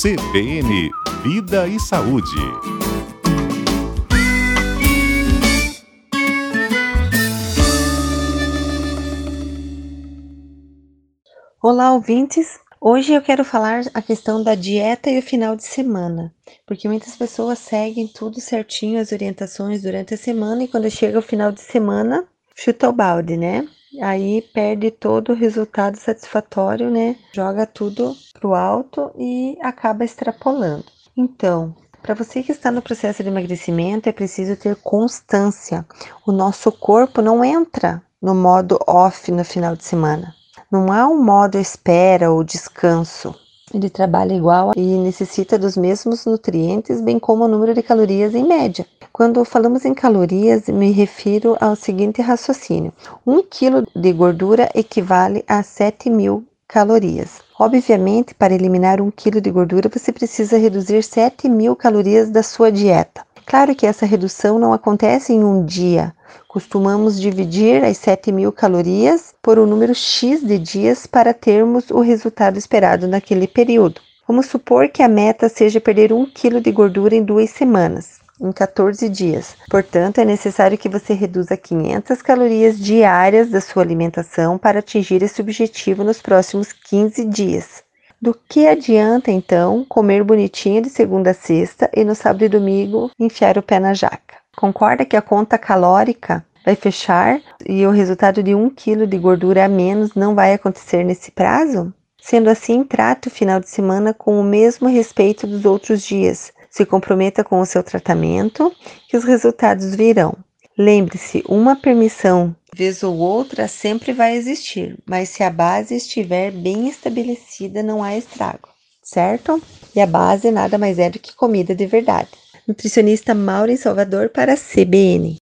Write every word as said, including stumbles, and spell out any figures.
C B N Vida e Saúde. Olá, ouvintes! Hoje eu quero falar a questão da dieta e o final de semana, porque muitas pessoas seguem tudo certinho, as orientações durante a semana, e quando chega o final de semana, chuta o balde, né? Aí perde todo o resultado satisfatório, né? Joga tudo pro alto e acaba extrapolando. Então, para você que está no processo de emagrecimento, é preciso ter constância. O nosso corpo não entra no modo off no final de semana. Não há um modo espera ou descanso. Ele trabalha igual e necessita dos mesmos nutrientes, bem como o número de calorias em média. Quando falamos em calorias, me refiro ao seguinte raciocínio. Um quilo de gordura equivale a sete mil calorias. Obviamente, para eliminar um quilo de gordura, você precisa reduzir sete mil calorias da sua dieta. Claro que essa redução não acontece em um dia. Costumamos dividir as sete mil calorias por um número X de dias para termos o resultado esperado naquele período. Vamos supor que a meta seja perder um quilo de gordura em duas semanas, em quatorze dias. Portanto, é necessário que você reduza quinhentas calorias diárias da sua alimentação para atingir esse objetivo nos próximos quinze dias. Do que adianta, então, comer bonitinho de segunda a sexta e no sábado e domingo enfiar o pé na jaca? Concorda que a conta calórica vai fechar e o resultado de um quilo de gordura a menos não vai acontecer nesse prazo? Sendo assim, trate o final de semana com o mesmo respeito dos outros dias. Se comprometa com o seu tratamento, que os resultados virão. Lembre-se, uma permissão vez ou outra sempre vai existir, mas se a base estiver bem estabelecida, não há estrago, certo? E a base nada mais é do que comida de verdade. Nutricionista Maureen Salvador para a C B N.